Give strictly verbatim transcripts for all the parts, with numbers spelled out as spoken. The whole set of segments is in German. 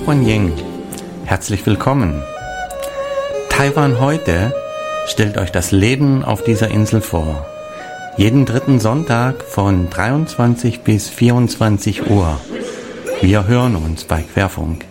Guanyin. Herzlich willkommen. Taiwan heute stellt euch das Leben auf dieser Insel vor. Jeden dritten Sonntag von dreiundzwanzig bis vierundzwanzig Uhr. Wir hören uns bei Querfunk.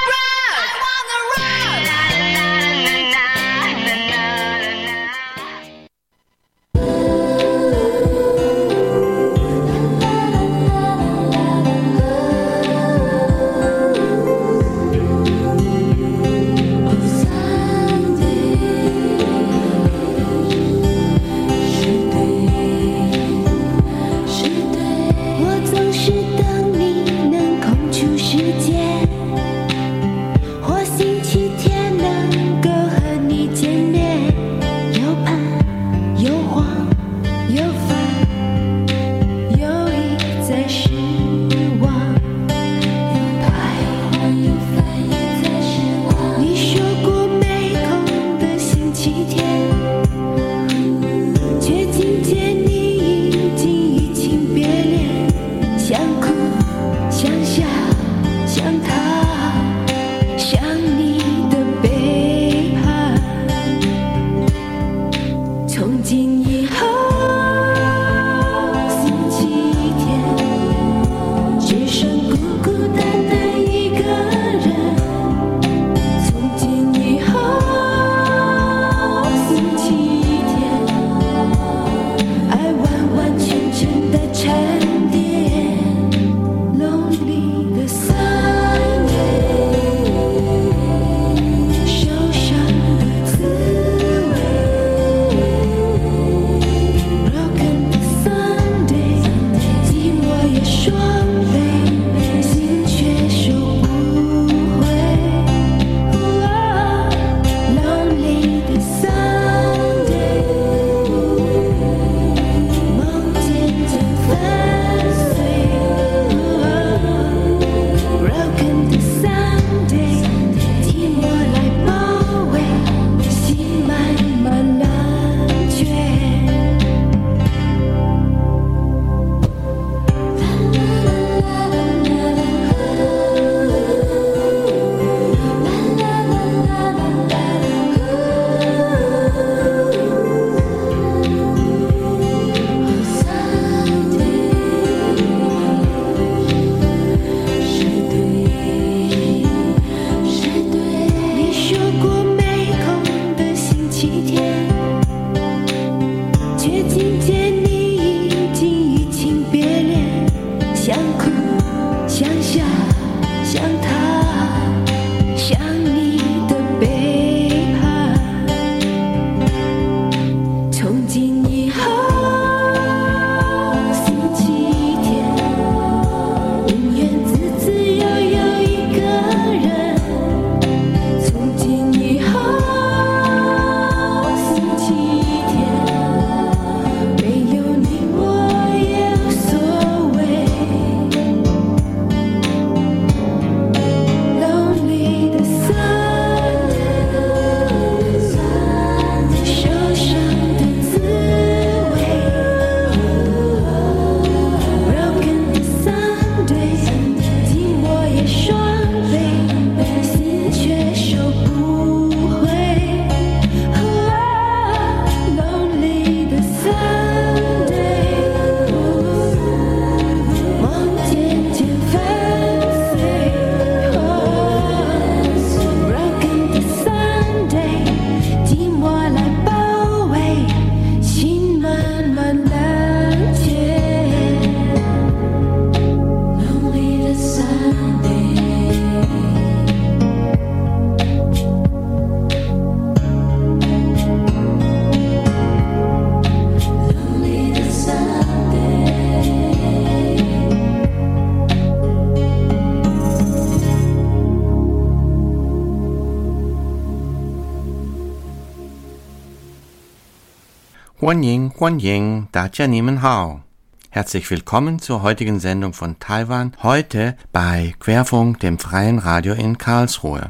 Guanyin, Guanyin, Dacia Niemen Hao. Herzlich willkommen zur heutigen Sendung von Taiwan, heute bei Querfunk, dem freien Radio in Karlsruhe.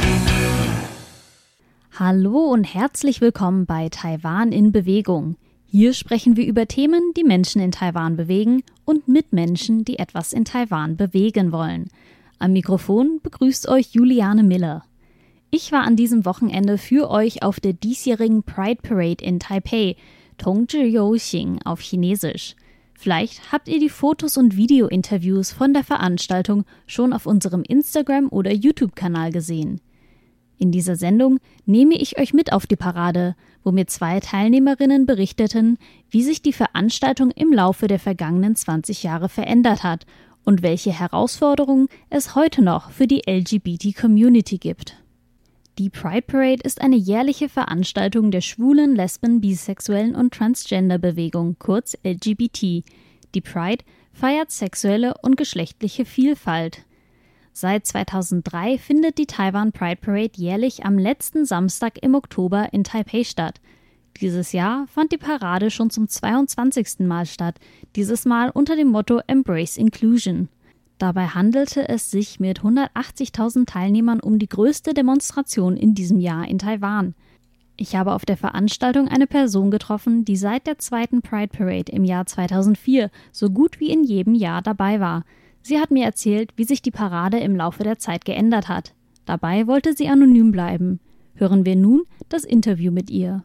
Hallo und herzlich willkommen bei Taiwan in Bewegung. Hier sprechen wir über Themen, die Menschen in Taiwan bewegen und mit Menschen, die etwas in Taiwan bewegen wollen. Am Mikrofon begrüßt euch Juliane Miller. Ich war an diesem Wochenende für euch auf der diesjährigen Pride Parade in Taipei, Tongzhiyouxing auf Chinesisch. Vielleicht habt ihr die Fotos und Video-Interviews von der Veranstaltung schon auf unserem Instagram- oder YouTube-Kanal gesehen. In dieser Sendung nehme ich euch mit auf die Parade, wo mir zwei Teilnehmerinnen berichteten, wie sich die Veranstaltung im Laufe der vergangenen zwanzig Jahre verändert hat und welche Herausforderungen es heute noch für die L G B T-Community gibt. Die Pride Parade ist eine jährliche Veranstaltung der schwulen, lesben, bisexuellen und Transgender-Bewegung, kurz L G B T. Die Pride feiert sexuelle und geschlechtliche Vielfalt. Seit zweitausenddrei findet die Taiwan Pride Parade jährlich am letzten Samstag im Oktober in Taipei statt. Dieses Jahr fand die Parade schon zum zweiundzwanzigsten Mal statt, dieses Mal unter dem Motto Embrace Inclusion. Dabei handelte es sich mit hundertachtzigtausend Teilnehmern um die größte Demonstration in diesem Jahr in Taiwan. Ich habe auf der Veranstaltung eine Person getroffen, die seit der zweiten Pride Parade im Jahr zweitausendvier so gut wie in jedem Jahr dabei war. Sie hat mir erzählt, wie sich die Parade im Laufe der Zeit geändert hat. Dabei wollte sie anonym bleiben. Hören wir nun das Interview mit ihr.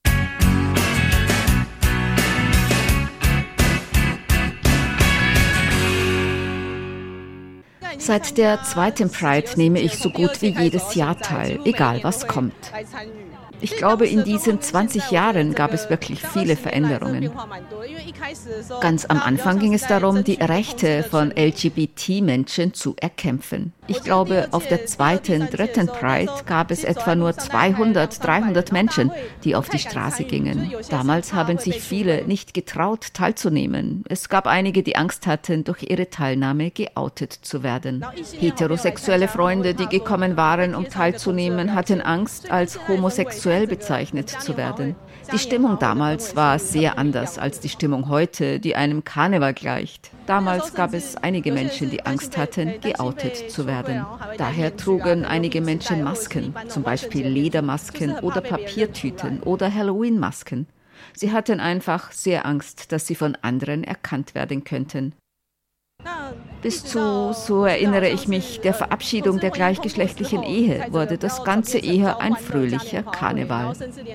Seit der zweiten Pride nehme ich so gut wie jedes Jahr teil, egal was kommt. Ich glaube, in diesen zwanzig Jahren gab es wirklich viele Veränderungen. Ganz am Anfang ging es darum, die Rechte von L G B T-Menschen zu erkämpfen. Ich glaube, auf der zweiten, dritten Pride gab es etwa nur zweihundert, dreihundert Menschen, die auf die Straße gingen. Damals haben sich viele nicht getraut, teilzunehmen. Es gab einige, die Angst hatten, durch ihre Teilnahme geoutet zu werden. Heterosexuelle Freunde, die gekommen waren, um teilzunehmen, hatten Angst, als homosexuell bezeichnet zu werden. Die Stimmung damals war sehr anders als die Stimmung heute, die einem Karneval gleicht. Damals gab es einige Menschen, die Angst hatten, geoutet zu werden. Daher trugen einige Menschen Masken, zum Beispiel Ledermasken oder Papiertüten oder Halloween-Masken. Sie hatten einfach sehr Angst, dass sie von anderen erkannt werden könnten. Bis zu, so erinnere ich mich, der Verabschiedung der gleichgeschlechtlichen Ehe wurde das Ganze eher ein fröhlicher Karneval.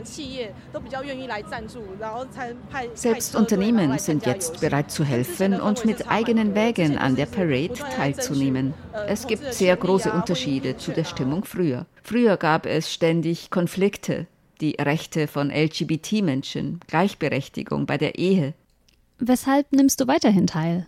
Selbst Unternehmen sind jetzt bereit zu helfen und mit eigenen Wägen an der Parade teilzunehmen. Es gibt sehr große Unterschiede zu der Stimmung früher. Früher gab es ständig Konflikte, die Rechte von L G B T-Menschen, Gleichberechtigung bei der Ehe. Weshalb nimmst du weiterhin teil?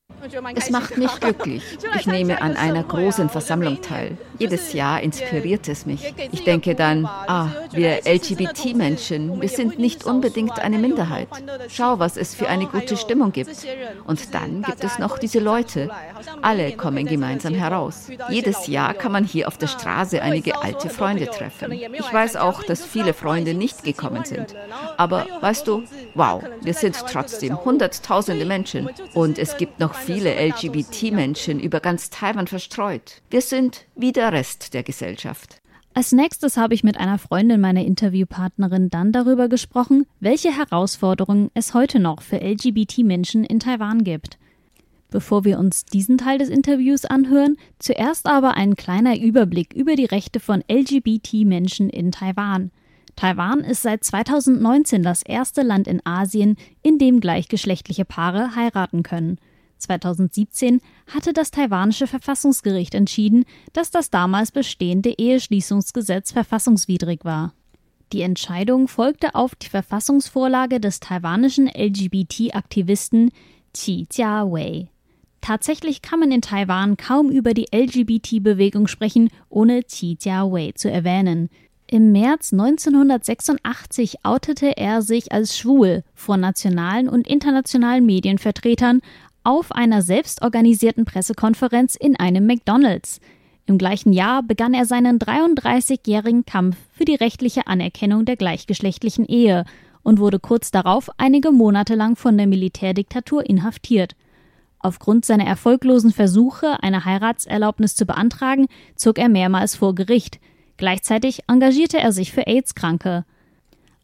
Es macht mich glücklich. Ich nehme an einer großen Versammlung teil. Jedes Jahr inspiriert es mich. Ich denke dann, ah, wir L G B T-Menschen, wir sind nicht unbedingt eine Minderheit. Schau, was es für eine gute Stimmung gibt. Und dann gibt es noch diese Leute. Alle kommen gemeinsam heraus. Jedes Jahr kann man hier auf der Straße einige alte Freunde treffen. Ich weiß auch, dass viele Freunde nicht gekommen sind. Aber weißt du, wow, wir sind trotzdem hunderttausende Menschen. Und es gibt noch viele L G B T-Menschen über ganz Taiwan verstreut. Wir sind wie der Rest der Gesellschaft. Als nächstes habe ich mit einer Freundin meiner Interviewpartnerin dann darüber gesprochen, welche Herausforderungen es heute noch für L G B T-Menschen in Taiwan gibt. Bevor wir uns diesen Teil des Interviews anhören, zuerst aber ein kleiner Überblick über die Rechte von L G B T-Menschen in Taiwan. Taiwan ist seit zweitausendneunzehn das erste Land in Asien, in dem gleichgeschlechtliche Paare heiraten können. zweitausendsiebzehn hatte das taiwanische Verfassungsgericht entschieden, dass das damals bestehende Eheschließungsgesetz verfassungswidrig war. Die Entscheidung folgte auf die Verfassungsvorlage des taiwanischen L G B T-Aktivisten Qi Jiawei. Tatsächlich kann man in Taiwan kaum über die L G B T-Bewegung sprechen, ohne Qi Jiawei zu erwähnen. Im März neunzehnhundertsechsundachtzig outete er sich als schwul vor nationalen und internationalen Medienvertretern auf einer selbstorganisierten Pressekonferenz in einem McDonald's. Im gleichen Jahr begann er seinen dreiunddreißigjährigen Kampf für die rechtliche Anerkennung der gleichgeschlechtlichen Ehe und wurde kurz darauf einige Monate lang von der Militärdiktatur inhaftiert. Aufgrund seiner erfolglosen Versuche, eine Heiratserlaubnis zu beantragen, zog er mehrmals vor Gericht. Gleichzeitig engagierte er sich für AIDS-Kranke.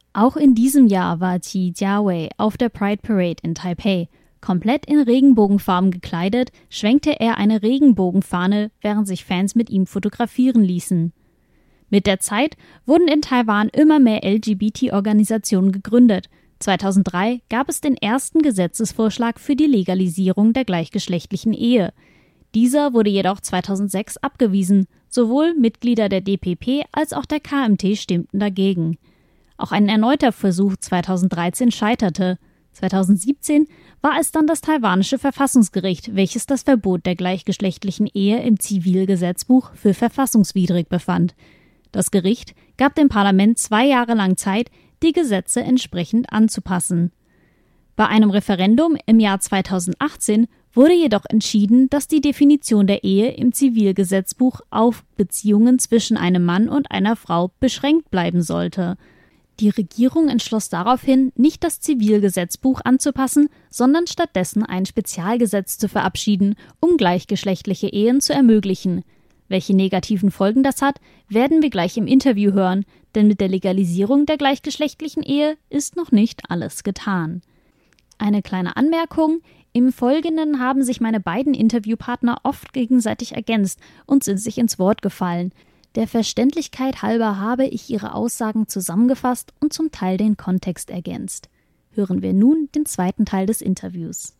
Auch in diesem Jahr war Qi Jiawei auf der Pride Parade in Taipei. Komplett in Regenbogenfarben gekleidet, schwenkte er eine Regenbogenfahne, während sich Fans mit ihm fotografieren ließen. Mit der Zeit wurden in Taiwan immer mehr L G B T-Organisationen gegründet. zweitausenddrei gab es den ersten Gesetzesvorschlag für die Legalisierung der gleichgeschlechtlichen Ehe. Dieser wurde jedoch zweitausendsechs abgewiesen. Sowohl Mitglieder der D P P als auch der K M T stimmten dagegen. Auch ein erneuter Versuch zweitausenddreizehn scheiterte. zweitausendsiebzehn war es dann das taiwanische Verfassungsgericht, welches das Verbot der gleichgeschlechtlichen Ehe im Zivilgesetzbuch für verfassungswidrig befand. Das Gericht gab dem Parlament zwei Jahre lang Zeit, die Gesetze entsprechend anzupassen. Bei einem Referendum im Jahr zweitausendachtzehn wurde jedoch entschieden, dass die Definition der Ehe im Zivilgesetzbuch auf Beziehungen zwischen einem Mann und einer Frau beschränkt bleiben sollte. Die Regierung entschloss daraufhin, nicht das Zivilgesetzbuch anzupassen, sondern stattdessen ein Spezialgesetz zu verabschieden, um gleichgeschlechtliche Ehen zu ermöglichen. Welche negativen Folgen das hat, werden wir gleich im Interview hören, denn mit der Legalisierung der gleichgeschlechtlichen Ehe ist noch nicht alles getan. Eine kleine Anmerkung: Im Folgenden haben sich meine beiden Interviewpartner oft gegenseitig ergänzt und sind sich ins Wort gefallen. Der Verständlichkeit halber habe ich ihre Aussagen zusammengefasst und zum Teil den Kontext ergänzt. Hören wir nun den zweiten Teil des Interviews.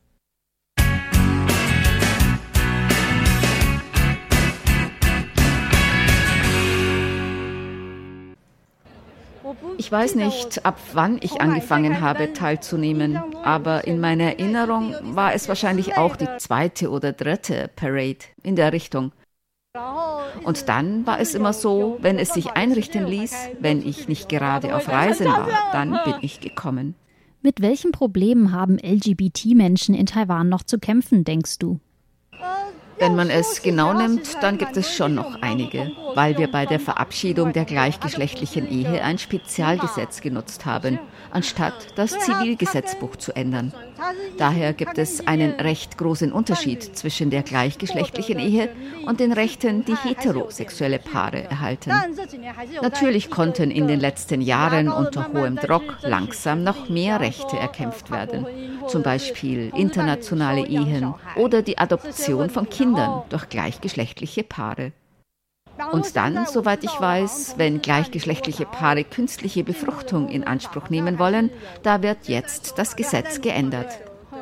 Ich weiß nicht, ab wann ich angefangen habe, teilzunehmen, aber in meiner Erinnerung war es wahrscheinlich auch die zweite oder dritte Parade in der Richtung. Und dann war es immer so, wenn es sich einrichten ließ, wenn ich nicht gerade auf Reisen war, dann bin ich gekommen. Mit welchen Problemen haben L G B T-Menschen in Taiwan noch zu kämpfen, denkst du? Wenn man es genau nimmt, dann gibt es schon noch einige, weil wir bei der Verabschiedung der gleichgeschlechtlichen Ehe ein Spezialgesetz genutzt haben, anstatt das Zivilgesetzbuch zu ändern. Daher gibt es einen recht großen Unterschied zwischen der gleichgeschlechtlichen Ehe und den Rechten, die heterosexuelle Paare erhalten. Natürlich konnten in den letzten Jahren unter hohem Druck langsam noch mehr Rechte erkämpft werden, zum Beispiel internationale Ehen oder die Adoption von Kindern durch gleichgeschlechtliche Paare. Und dann, soweit ich weiß, wenn gleichgeschlechtliche Paare künstliche Befruchtung in Anspruch nehmen wollen, da wird jetzt das Gesetz geändert.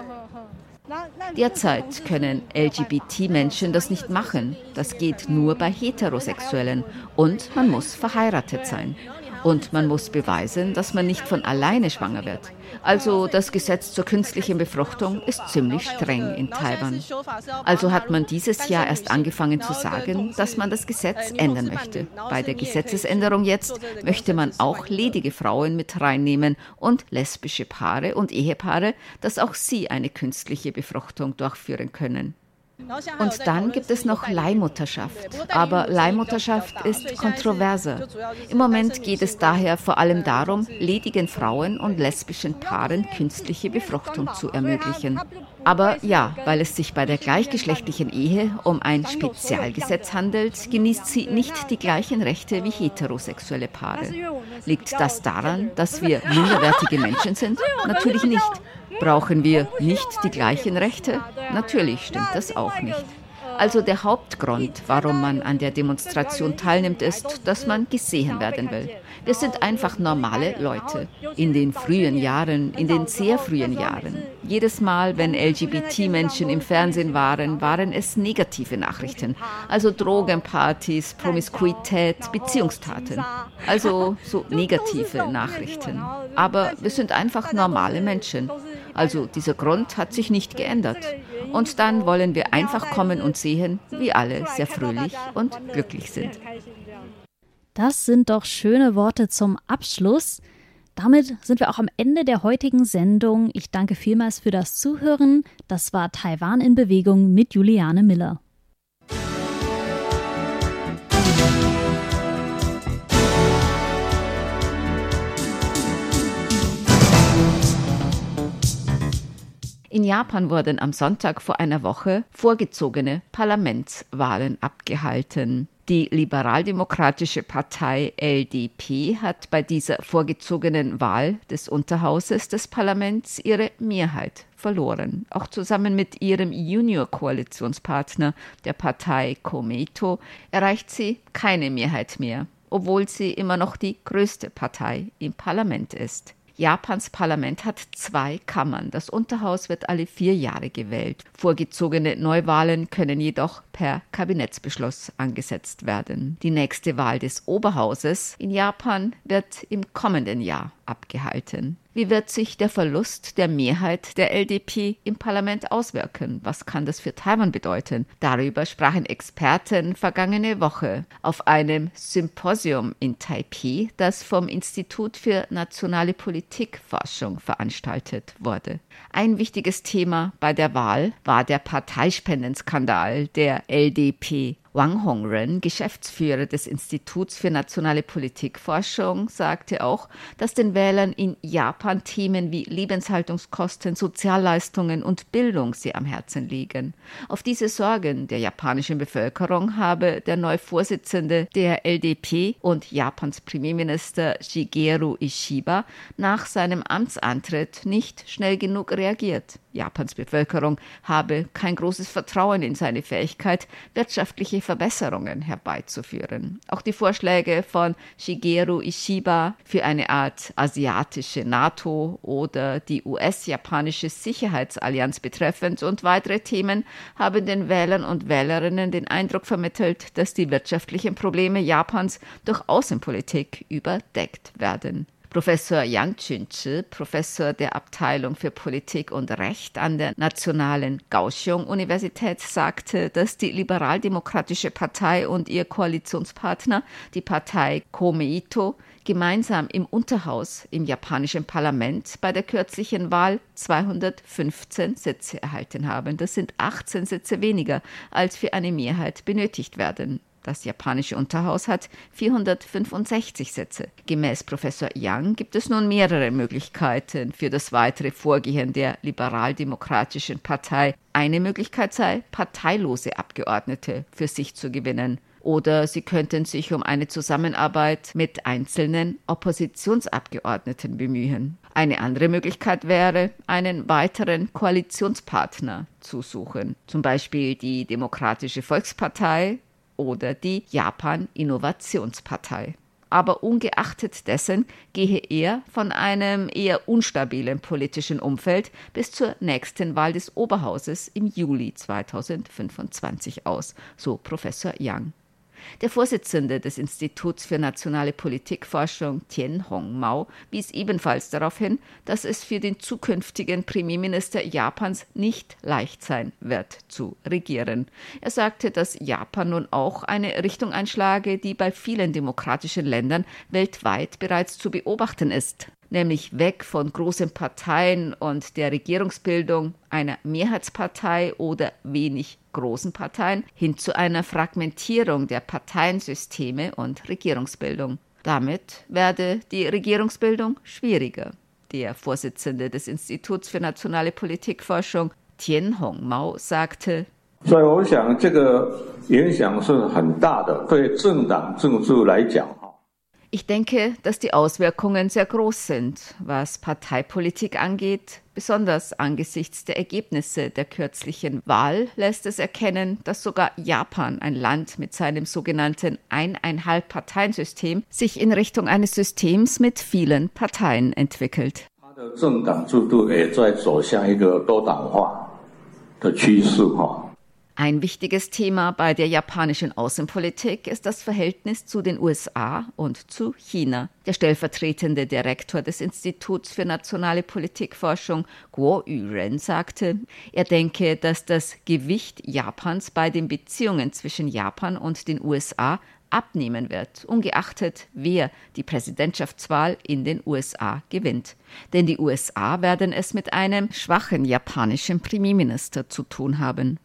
Derzeit können L G B T-Menschen das nicht machen. Das geht nur bei Heterosexuellen und man muss verheiratet sein. Und man muss beweisen, dass man nicht von alleine schwanger wird. Also das Gesetz zur künstlichen Befruchtung ist ziemlich streng in Taiwan. Also hat man dieses Jahr erst angefangen zu sagen, dass man das Gesetz ändern möchte. Bei der Gesetzesänderung jetzt möchte man auch ledige Frauen mit reinnehmen und lesbische Paare und Ehepaare, dass auch sie eine künstliche Befruchtung durchführen können. Und dann gibt es noch Leihmutterschaft. Aber Leihmutterschaft ist kontroverser. Im Moment geht es daher vor allem darum, ledigen Frauen und lesbischen Paaren künstliche Befruchtung zu ermöglichen. Aber ja, weil es sich bei der gleichgeschlechtlichen Ehe um ein Spezialgesetz handelt, genießt sie nicht die gleichen Rechte wie heterosexuelle Paare. Liegt das daran, dass wir minderwertige Menschen sind? Natürlich nicht. Brauchen wir nicht die gleichen Rechte? Natürlich stimmt das auch nicht. Also der Hauptgrund, warum man an der Demonstration teilnimmt, ist, dass man gesehen werden will. Wir sind einfach normale Leute. In den frühen Jahren, in den sehr frühen Jahren. Jedes Mal, wenn L G B T-Menschen im Fernsehen waren, waren es negative Nachrichten. Also Drogenpartys, Promiskuität, Beziehungstaten. Also so negative Nachrichten. Aber wir sind einfach normale Menschen. Also dieser Grund hat sich nicht geändert. Und dann wollen wir einfach kommen und sehen, wie alle sehr fröhlich und glücklich sind. Das sind doch schöne Worte zum Abschluss. Damit sind wir auch am Ende der heutigen Sendung. Ich danke vielmals für das Zuhören. Das war Taiwan in Bewegung mit Juliane Miller. In Japan wurden am Sonntag vor einer Woche vorgezogene Parlamentswahlen abgehalten. Die liberaldemokratische Partei L D P hat bei dieser vorgezogenen Wahl des Unterhauses des Parlaments ihre Mehrheit verloren. Auch zusammen mit ihrem Junior-Koalitionspartner, der Partei Komeito, erreicht sie keine Mehrheit mehr, obwohl sie immer noch die größte Partei im Parlament ist. Japans Parlament hat zwei Kammern. Das Unterhaus wird alle vier Jahre gewählt. Vorgezogene Neuwahlen können jedoch per Kabinettsbeschluss angesetzt werden. Die nächste Wahl des Oberhauses in Japan wird im kommenden Jahr abgehalten. Wie wird sich der Verlust der Mehrheit der L D P im Parlament auswirken? Was kann das für Taiwan bedeuten? Darüber sprachen Experten vergangene Woche auf einem Symposium in Taipei, das vom Institut für nationale Politikforschung veranstaltet wurde. Ein wichtiges Thema bei der Wahl war der Parteispendensskandal der L D P. Wang Hongren, Geschäftsführer des Instituts für nationale Politikforschung, sagte auch, dass den Wählern in Japan Themen wie Lebenshaltungskosten, Sozialleistungen und Bildung sehr am Herzen liegen. Auf diese Sorgen der japanischen Bevölkerung habe der neue Vorsitzende der L D P und Japans Premierminister Shigeru Ishiba nach seinem Amtsantritt nicht schnell genug reagiert. Japans Bevölkerung habe kein großes Vertrauen in seine Fähigkeit, wirtschaftliche Verbesserungen herbeizuführen. Auch die Vorschläge von Shigeru Ishiba für eine Art asiatische NATO oder die U S-japanische Sicherheitsallianz betreffend und weitere Themen haben den Wählern und Wählerinnen den Eindruck vermittelt, dass die wirtschaftlichen Probleme Japans durch Außenpolitik überdeckt werden. Professor Yang Chun-chi, Professor der Abteilung für Politik und Recht an der Nationalen Kaohsiung-Universität, sagte, dass die Liberaldemokratische Partei und ihr Koalitionspartner, die Partei Komeito, gemeinsam im Unterhaus im japanischen Parlament bei der kürzlichen Wahl zweihundertfünfzehn Sitze erhalten haben. Das sind achtzehn Sitze weniger, als für eine Mehrheit benötigt werden. Das japanische Unterhaus hat vierhundertfünfundsechzig Sitze. Gemäß Professor Yang gibt es nun mehrere Möglichkeiten für das weitere Vorgehen der liberaldemokratischen Partei. Eine Möglichkeit sei, parteilose Abgeordnete für sich zu gewinnen. Oder sie könnten sich um eine Zusammenarbeit mit einzelnen Oppositionsabgeordneten bemühen. Eine andere Möglichkeit wäre, einen weiteren Koalitionspartner zu suchen. Zum Beispiel die Demokratische Volkspartei oder die Japan-Innovationspartei. Aber ungeachtet dessen gehe er von einem eher unstabilen politischen Umfeld bis zur nächsten Wahl des Oberhauses im Juli zweitausendfünfundzwanzig aus, so Professor Yang. Der Vorsitzende des Instituts für nationale Politikforschung, Tian Hongmao, wies ebenfalls darauf hin, dass es für den zukünftigen Premierminister Japans nicht leicht sein wird, zu regieren. Er sagte, dass Japan nun auch eine Richtung einschlage, die bei vielen demokratischen Ländern weltweit bereits zu beobachten ist. Nämlich weg von großen Parteien und der Regierungsbildung einer Mehrheitspartei oder wenig großen Parteien hin zu einer Fragmentierung der Parteiensysteme und Regierungsbildung. Damit werde die Regierungsbildung schwieriger. Der Vorsitzende des Instituts für nationale Politikforschung, Tian Hongmao, sagte: 所以我想这个影响是很大的，对政党政治来讲。 Ich denke, dass die Auswirkungen sehr groß sind, was Parteipolitik angeht. Besonders angesichts der Ergebnisse der kürzlichen Wahl lässt es erkennen, dass sogar Japan, ein Land mit seinem sogenannten Eineinhalb-Parteien-System, sich in Richtung eines Systems mit vielen Parteien entwickelt. 它的政党制度也在走向一个多党化的趋势哈。 Ein wichtiges Thema bei der japanischen Außenpolitik ist das Verhältnis zu den U S A und zu China. Der stellvertretende Direktor des Instituts für nationale Politikforschung, Guo Yuren, sagte, er denke, dass das Gewicht Japans bei den Beziehungen zwischen Japan und den U S A abnehmen wird, ungeachtet, wer die Präsidentschaftswahl in den U S A gewinnt. Denn die U S A werden es mit einem schwachen japanischen Premierminister zu tun haben.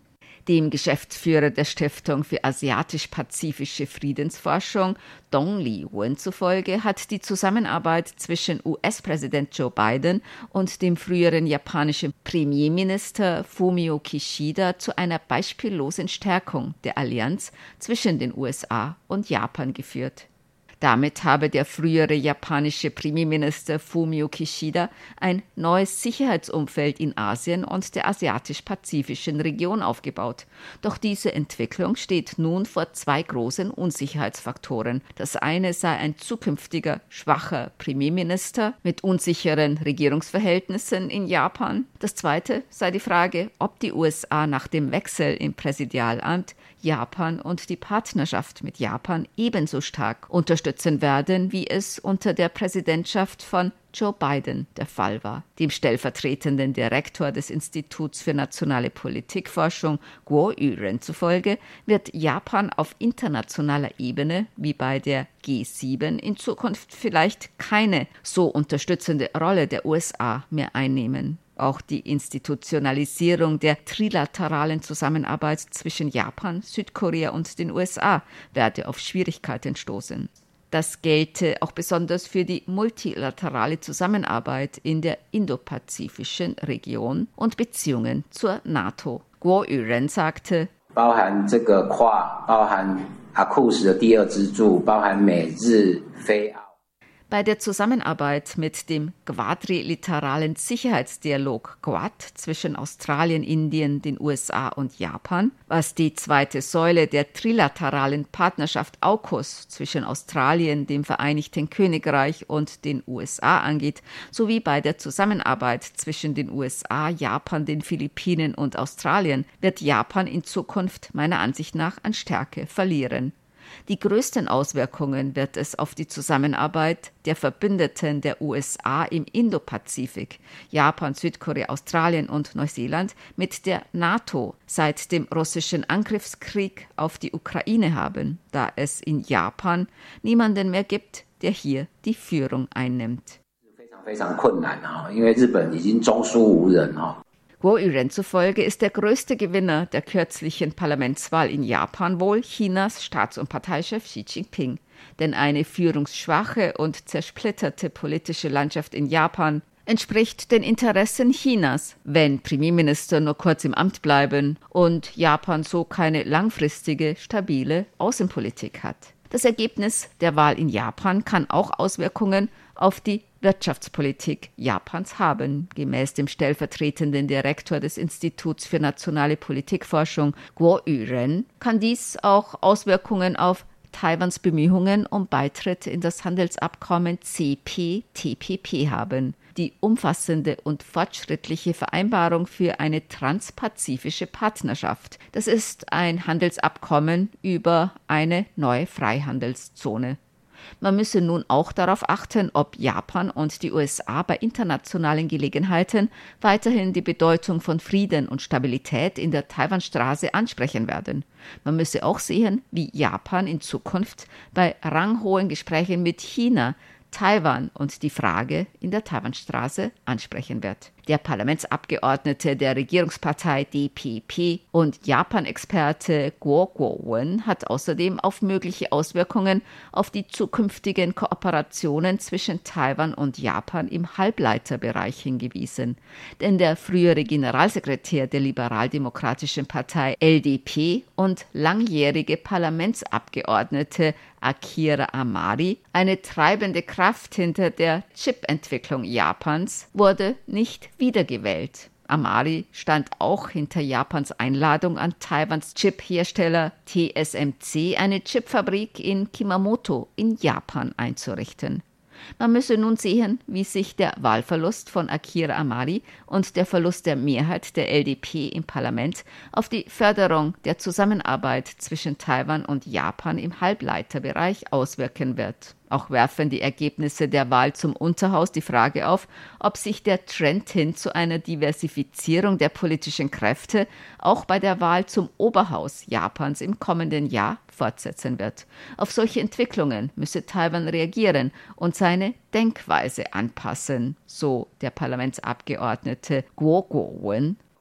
Dem Geschäftsführer der Stiftung für asiatisch-pazifische Friedensforschung, Dong Li-wen zufolge, hat die Zusammenarbeit zwischen U S-Präsident Joe Biden und dem früheren japanischen Premierminister Fumio Kishida zu einer beispiellosen Stärkung der Allianz zwischen den U S A und Japan geführt. Damit habe der frühere japanische Premierminister Fumio Kishida ein neues Sicherheitsumfeld in Asien und der asiatisch-pazifischen Region aufgebaut. Doch diese Entwicklung steht nun vor zwei großen Unsicherheitsfaktoren. Das eine sei ein zukünftiger, schwacher Premierminister mit unsicheren Regierungsverhältnissen in Japan. Das zweite sei die Frage, ob die U S A nach dem Wechsel im Präsidialamt Japan und die Partnerschaft mit Japan ebenso stark unterstützen werden, wie es unter der Präsidentschaft von Joe Biden der Fall war. Dem stellvertretenden Direktor des Instituts für nationale Politikforschung, Guo Yuren zufolge, wird Japan auf internationaler Ebene, wie bei der G sieben, in Zukunft vielleicht keine so unterstützende Rolle der U S A mehr einnehmen. Auch die Institutionalisierung der trilateralen Zusammenarbeit zwischen Japan, Südkorea und den U S A werde auf Schwierigkeiten stoßen. Das gelte auch besonders für die multilaterale Zusammenarbeit in der indopazifischen Region und Beziehungen zur NATO. Guo Yuren sagte, 包含这个跨包含 A Q U S 的第二支柱，包含美日菲澳。 Bei der Zusammenarbeit mit dem quadrilateralen Sicherheitsdialog Quad zwischen Australien, Indien, den U S A und Japan, was die zweite Säule der trilateralen Partnerschaft A U K U S zwischen Australien, dem Vereinigten Königreich und den U S A angeht, sowie bei der Zusammenarbeit zwischen den U S A, Japan, den Philippinen und Australien, wird Japan in Zukunft meiner Ansicht nach an Stärke verlieren. Die größten Auswirkungen wird es auf die Zusammenarbeit der Verbündeten der U S A im Indopazifik, Japan, Südkorea, Australien und Neuseeland, mit der NATO seit dem russischen Angriffskrieg auf die Ukraine haben, da es in Japan niemanden mehr gibt, der hier die Führung einnimmt. 非常非常困难啊，因为日本已经中枢无人啊。 Guo Yuren zufolge ist der größte Gewinner der kürzlichen Parlamentswahl in Japan wohl Chinas Staats- und Parteichef Xi Jinping. Denn eine führungsschwache und zersplitterte politische Landschaft in Japan entspricht den Interessen Chinas, wenn Premierminister nur kurz im Amt bleiben und Japan so keine langfristige, stabile Außenpolitik hat. Das Ergebnis der Wahl in Japan kann auch Auswirkungen auf die Wirtschaftspolitik Japans haben. Gemäß dem stellvertretenden Direktor des Instituts für nationale Politikforschung, Guo Yuren, kann dies auch Auswirkungen auf Taiwans Bemühungen um Beitritt in das Handelsabkommen C P T P P haben, die umfassende und fortschrittliche Vereinbarung für eine transpazifische Partnerschaft. Das ist ein Handelsabkommen über eine neue Freihandelszone. Man müsse nun auch darauf achten, ob Japan und die U S A bei internationalen Gelegenheiten weiterhin die Bedeutung von Frieden und Stabilität in der Taiwanstraße ansprechen werden. Man müsse auch sehen, wie Japan in Zukunft bei ranghohen Gesprächen mit China Taiwan und die Frage in der Taiwanstraße ansprechen wird. Der Parlamentsabgeordnete der Regierungspartei D P P und Japan-Experte Guo Guowen hat außerdem auf mögliche Auswirkungen auf die zukünftigen Kooperationen zwischen Taiwan und Japan im Halbleiterbereich hingewiesen. Denn der frühere Generalsekretär der liberal-demokratischen Partei L D P und langjährige Parlamentsabgeordnete Akira Amari, eine treibende Kraft hinter der Chip-Entwicklung Japans, wurde nicht wiedergewählt. Amari stand auch hinter Japans Einladung an Taiwans Chip-Hersteller T S M C, eine Chipfabrik in Kumamoto in Japan einzurichten. Man müsse nun sehen, wie sich der Wahlverlust von Akira Amari und der Verlust der Mehrheit der L D P im Parlament auf die Förderung der Zusammenarbeit zwischen Taiwan und Japan im Halbleiterbereich auswirken wird. Auch werfen die Ergebnisse der Wahl zum Unterhaus die Frage auf, ob sich der Trend hin zu einer Diversifizierung der politischen Kräfte auch bei der Wahl zum Oberhaus Japans im kommenden Jahr fortsetzen wird. Auf solche Entwicklungen müsse Taiwan reagieren und seine Denkweise anpassen, so der Parlamentsabgeordnete Guo Guowen.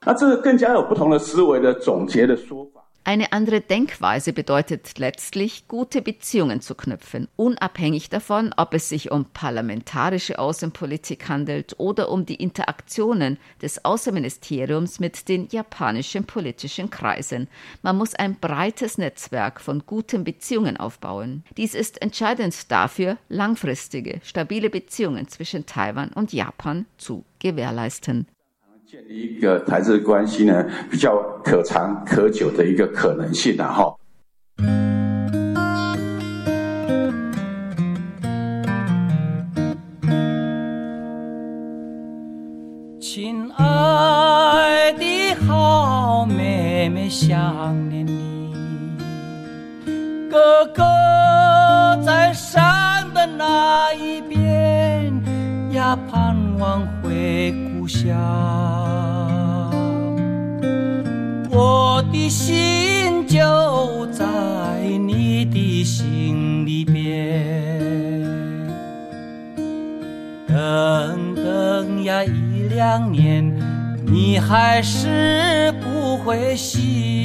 Eine andere Denkweise bedeutet letztlich, gute Beziehungen zu knüpfen, unabhängig davon, ob es sich um parlamentarische Außenpolitik handelt oder um die Interaktionen des Außenministeriums mit den japanischen politischen Kreisen. Man muss ein breites Netzwerk von guten Beziehungen aufbauen. Dies ist entscheidend dafür, langfristige, stabile Beziehungen zwischen Taiwan und Japan zu gewährleisten. 建立一个台日关系呢，比较可长可久的一个可能性啊，哈。 亲爱的好妹妹，想念你，哥哥在山的那一边，也盼望回故乡。 我的心就在你的心里边，等等呀一两年，你还是不回信。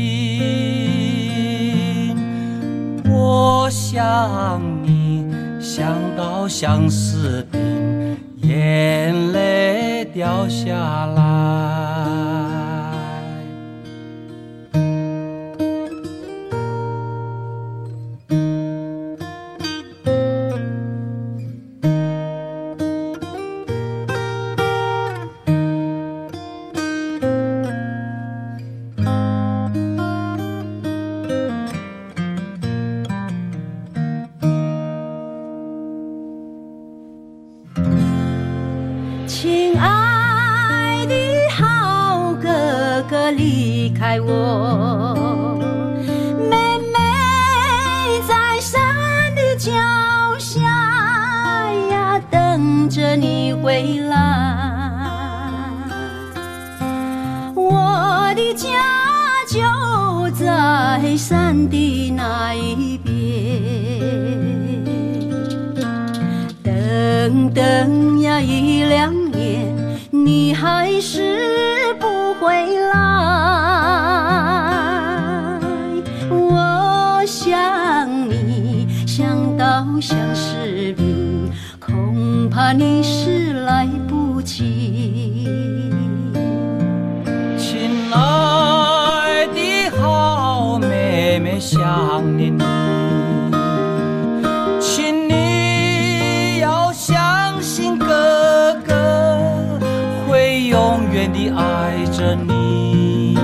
我想你，想到相思病，眼泪掉下来。 亲爱的好哥哥离开我，妹妹在山的脚下呀，等着你回来。我的家就在山的那一边，等等呀一两年，你还是不回来。我想你，想到相思病，恐怕你是来不及。 亲爱的好妹妹，想念你。 永远地爱着你。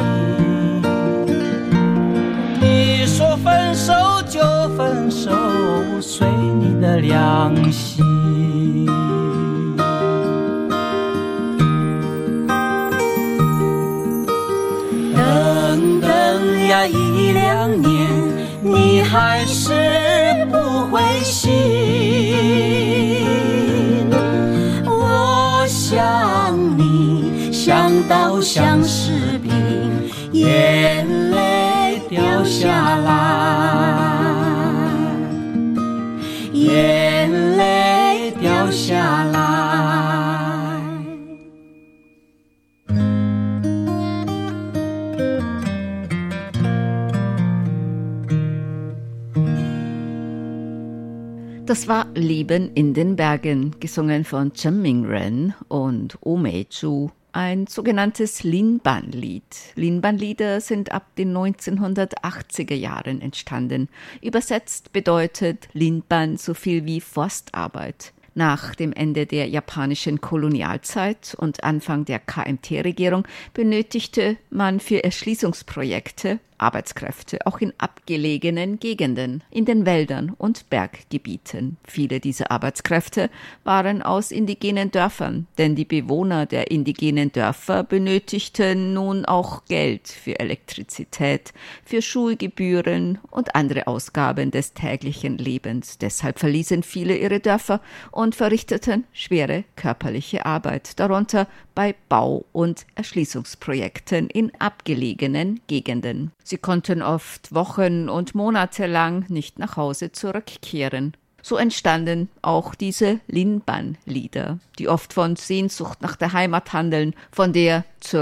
你说分手就分手，随你的良心。等等呀一两年，你还是不回信。我想你。 想到相思病，眼泪掉下来，眼泪掉下来。 Das war Leben in den Bergen, gesungen von Chen Mingren und Oh Mei-chu. Ein sogenanntes Linban-Lied. Linban-Lieder sind ab den neunzehnhundertachtziger Jahren entstanden. Übersetzt bedeutet Linban so viel wie Forstarbeit. Nach dem Ende der japanischen Kolonialzeit und Anfang der K M T-Regierung benötigte man für Erschließungsprojekte Arbeitskräfte, auch in abgelegenen Gegenden, in den Wäldern und Berggebieten. Viele dieser Arbeitskräfte waren aus indigenen Dörfern, denn die Bewohner der indigenen Dörfer benötigten nun auch Geld für Elektrizität, für Schulgebühren und andere Ausgaben des täglichen Lebens. Deshalb verließen viele ihre Dörfer und verrichteten schwere körperliche Arbeit, darunter bei Bau- und Erschließungsprojekten in abgelegenen Gegenden. Sie konnten oft Wochen und Monate lang nicht nach Hause zurückkehren. So entstanden auch diese Linban-Lieder, die oft von Sehnsucht nach der Heimat handeln, von der Zurück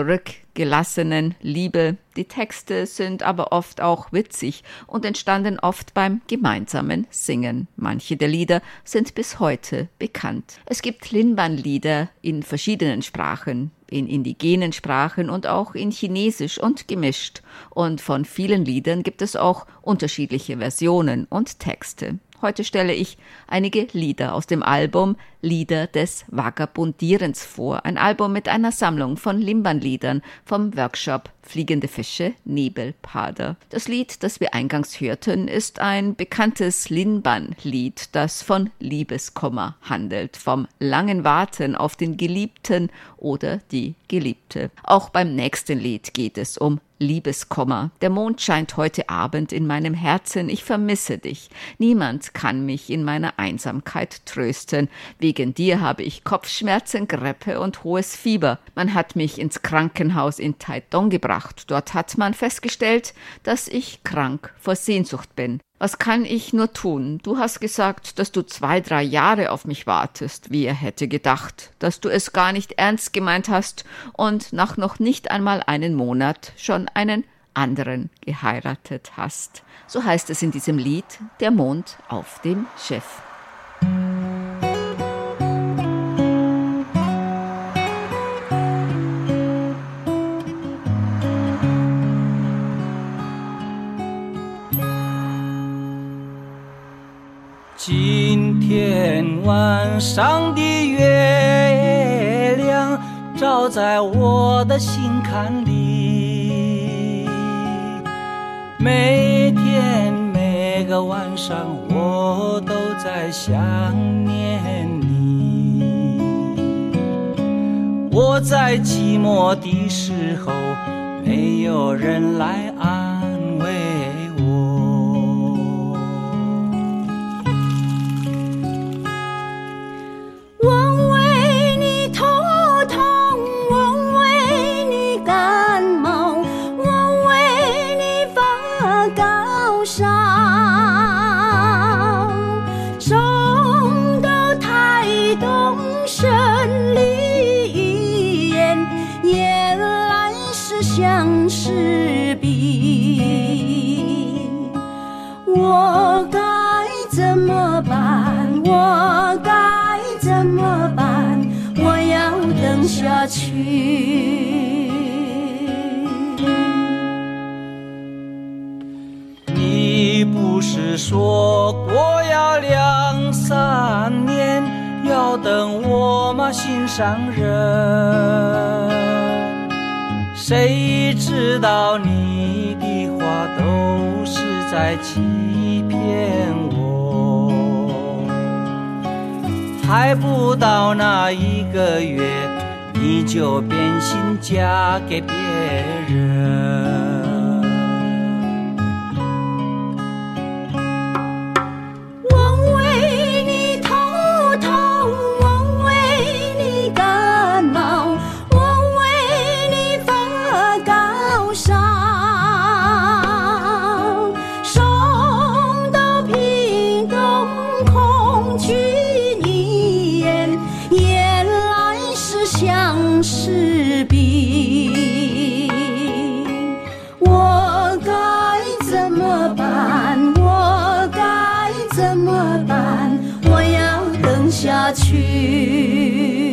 gelassenen Liebe. Die Texte sind aber oft auch witzig und entstanden oft beim gemeinsamen Singen. Manche der Lieder sind bis heute bekannt. Es gibt Linban-Lieder in verschiedenen Sprachen, in indigenen Sprachen und auch in Chinesisch und gemischt. Und von vielen Liedern gibt es auch unterschiedliche Versionen und Texte. Heute stelle ich einige Lieder aus dem Album Lieder des Vagabundierens vor. Ein Album mit einer Sammlung von Linban-Liedern vom Workshop Fliegende Fische, Nebelpader. Das Lied, das wir eingangs hörten, ist ein bekanntes Linban-Lied, das von Liebeskummer handelt, vom langen Warten auf den Geliebten oder die Geliebte. Auch beim nächsten Lied geht es um Liebeskummer. Der Mond scheint heute Abend in meinem Herzen, ich vermisse dich. Niemand kann mich in meiner Einsamkeit trösten. Wegen dir habe ich Kopfschmerzen, Grippe und hohes Fieber. Man hat mich ins Krankenhaus in Taidong gebracht. Dort hat man festgestellt, dass ich krank vor Sehnsucht bin. Was kann ich nur tun? Du hast gesagt, dass du zwei, drei Jahre auf mich wartest. Wer hätte gedacht, dass du es gar nicht ernst gemeint hast und nach noch nicht einmal einen Monat schon einen anderen geheiratet hast. So heißt es in diesem Lied Der Mond auf dem Schiff. 今天晚上的月亮照在我的心坎里，每天每个晚上我都在想念你。我在寂寞的时候，没有人来安慰我。 我为你头痛，我为你感冒，我为你发高烧，送到台东省里医院，原来是相思病。我该怎么办？我该怎么办？我要等下去。 你不是说过要两三年，要等我吗，心上人？谁知道你的话都是在欺骗我。还不到那一个月，你就变心嫁给别人。 我为你头痛，我为你感冒，我为你发高烧，送到屏东空军医院，原来是相思病。我该怎么办？我该怎么办？我要等下去。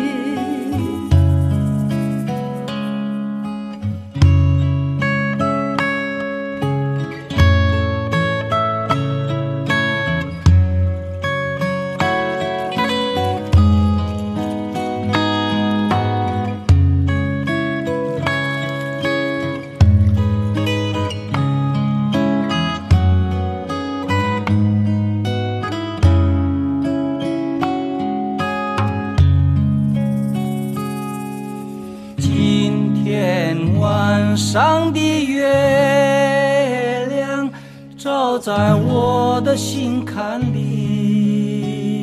今天晚上的月亮照在我的心坎里，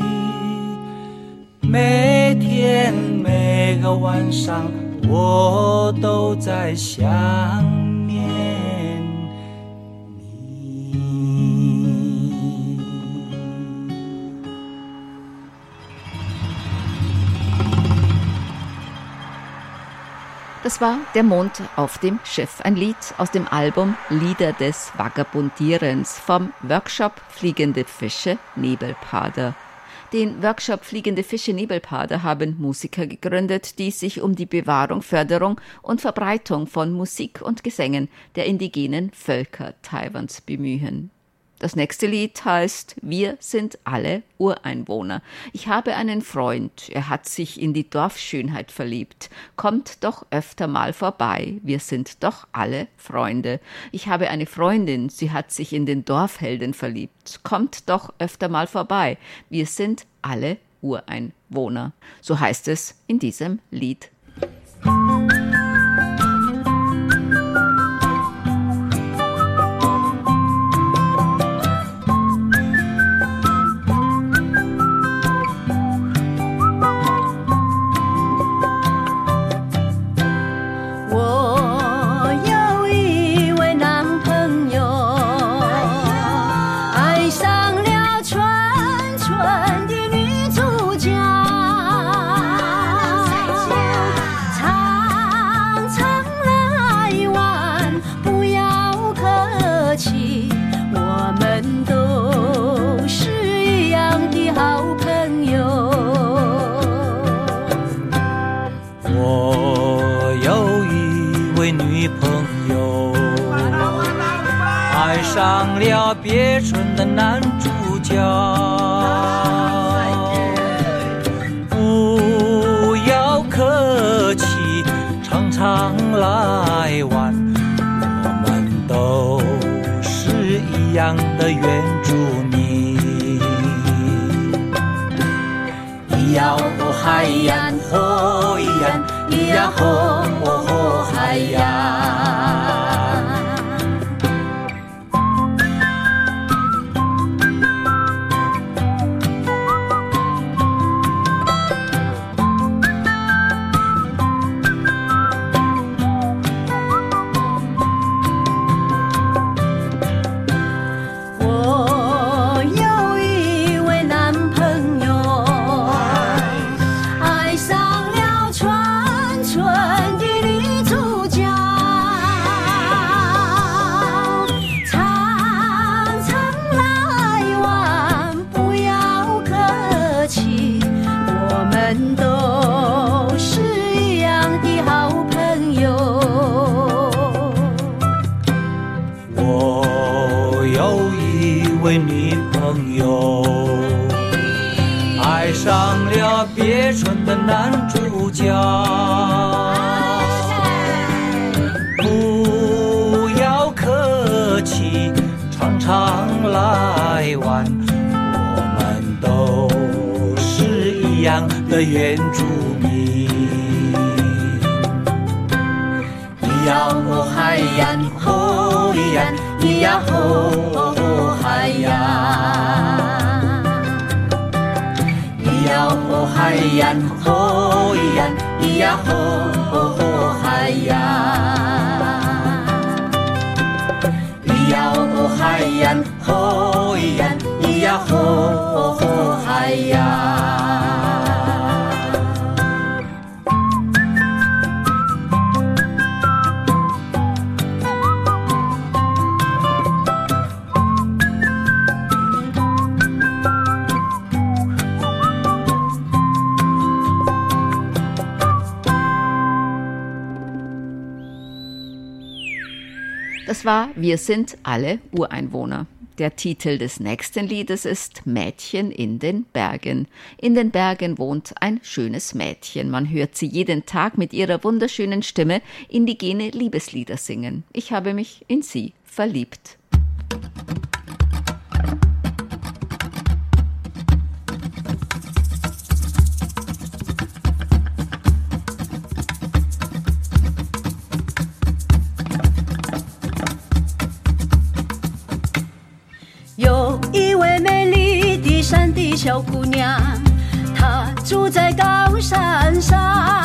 每天每个晚上我都在想念你。 Das war Der Mond auf dem Schiff, ein Lied aus dem Album Lieder des Vagabundierens vom Workshop Fliegende Fische Nebelpader. Den Workshop Fliegende Fische Nebelpader haben Musiker gegründet, die sich um die Bewahrung, Förderung und Verbreitung von Musik und Gesängen der indigenen Völker Taiwans bemühen. Das nächste Lied heißt Wir sind alle Ureinwohner. Ich habe einen Freund, er hat sich in die Dorfschönheit verliebt. Kommt doch öfter mal vorbei, wir sind doch alle Freunde. Ich habe eine Freundin, sie hat sich in den Dorfhelden verliebt. Kommt doch öfter mal vorbei, wir sind alle Ureinwohner. So heißt es in diesem Lied. 上了别村的男主角，不要客气，常常来玩，我们都是一样的原住民。咿呀哦海呀吼咿呀，咿呀吼哦吼海呀。上了别村的男主角，不要客气，常常来玩，我们都是一样的原住民。咿呀哦海呀吼咿呀，咿呀吼哦海呀。咿呀哦海呀吼咿呀，咿呀吼哦海呀。咿呀哦海呀吼咿呀，咿呀吼哦海呀。Das war Wir sind alle Ureinwohner. Der Titel des nächsten Liedes ist Mädchen in den Bergen. In den Bergen wohnt ein schönes Mädchen. Man hört sie jeden Tag mit ihrer wunderschönen Stimme indigene Liebeslieder singen. Ich habe mich in sie verliebt. 的小姑娘，她住在高山上，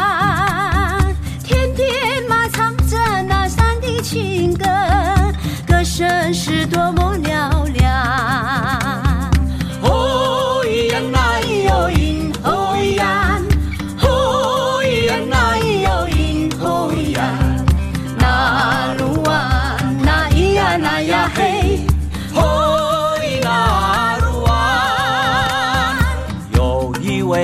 天天嘛唱着那山的情歌，歌声是多么嘹亮。哦咿呀那咿哟咿，哦咿呀，哦咿呀那咿哟咿，哦咿呀。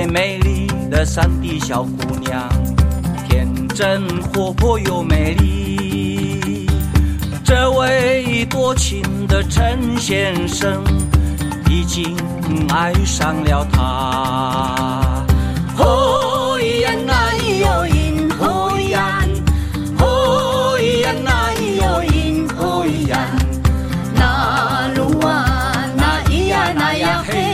位美丽的山地小姑娘，天真活泼又美丽。这位多情的陈先生已经爱上了她。哦呀那哟因哦呀，哦呀那哟因哦呀，那鲁哇那咿呀那呀嘿。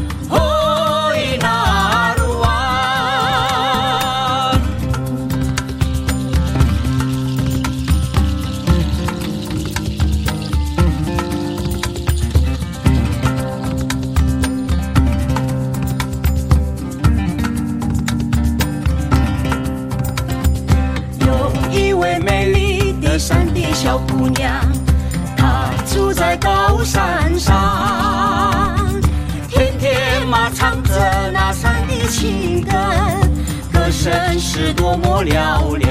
山地小姑娘，她住在高山上，天天嘛唱着那山地情歌，歌声是多么嘹亮。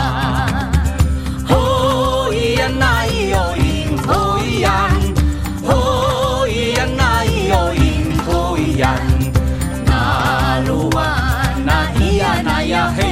哦咿呀那咿哟咿哦咿呀，哦咿呀那咿哟咿哦咿呀，那鲁哇那咿呀那呀嘿。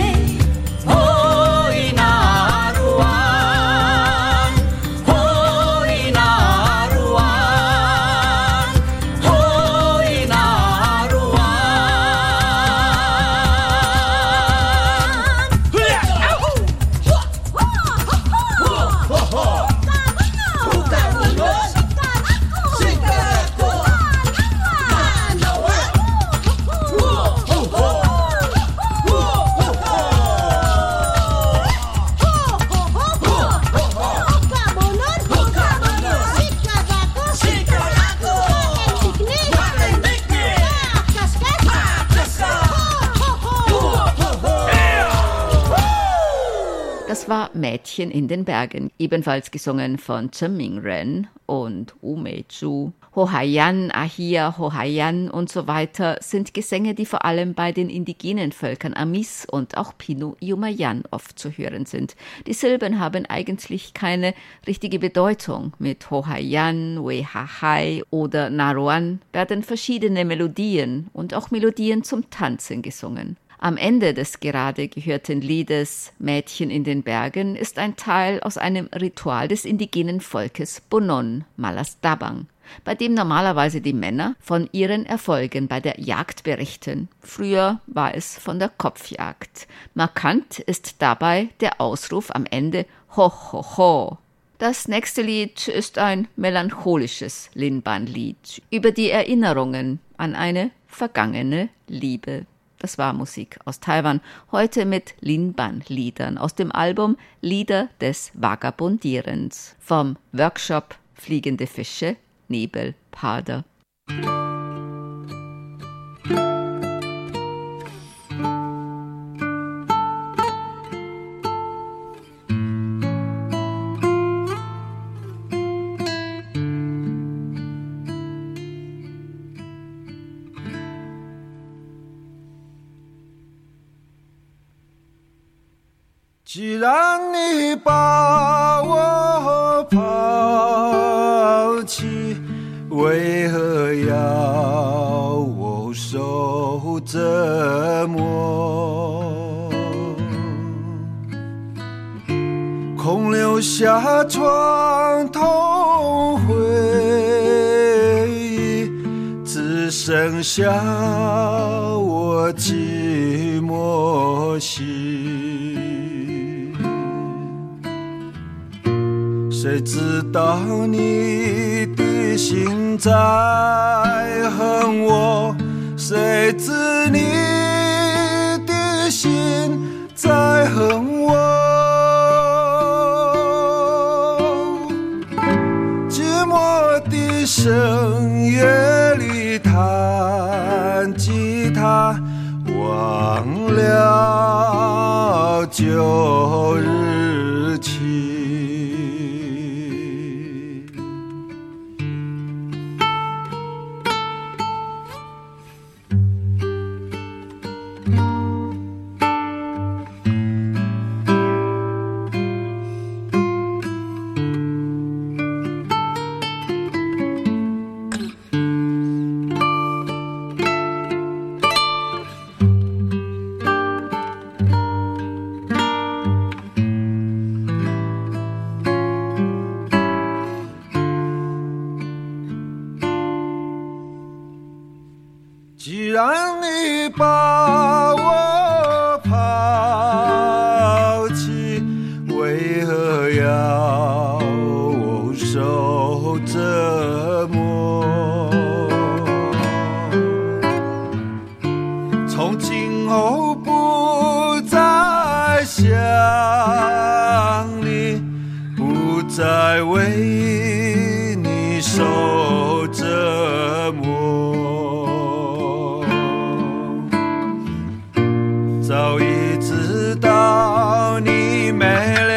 Das war Mädchen in den Bergen, ebenfalls gesungen von Chen Mingren und Wu Meizhu. Hohaiyan, Ahia, Hohaiyan und so weiter sind Gesänge, die vor allem bei den indigenen Völkern Amis und auch Pinu-Yumayan oft zu hören sind. Die Silben haben eigentlich keine richtige Bedeutung. Mit Hohaiyan, Wehahai oder Naruan werden verschiedene Melodien und auch Melodien zum Tanzen gesungen. Am Ende des gerade gehörten Liedes Mädchen in den Bergen ist ein Teil aus einem Ritual des indigenen Volkes Bonon, Malastabang, bei dem normalerweise die Männer von ihren Erfolgen bei der Jagd berichten. Früher war es von der Kopfjagd. Markant ist dabei der Ausruf am Ende Ho, ho, ho. Das nächste Lied ist ein melancholisches Linban-Lied über die Erinnerungen an eine vergangene Liebe. Das war Musik aus Taiwan, heute mit Linban-Liedern aus dem Album Lieder des Vagabundierens vom Workshop Fliegende Fische, Nebel, Pader. 既然你把我抛弃，为何要我受折磨？空留下床头回忆，只剩下我寂寞心。谁知道你的心在恨我？谁知你的心在恨我？寂寞的深夜里弹吉他，忘了旧日情。 既然你把我抛弃，为何要我受折磨？从今后不再想你，不再为你受折磨。早已知道你没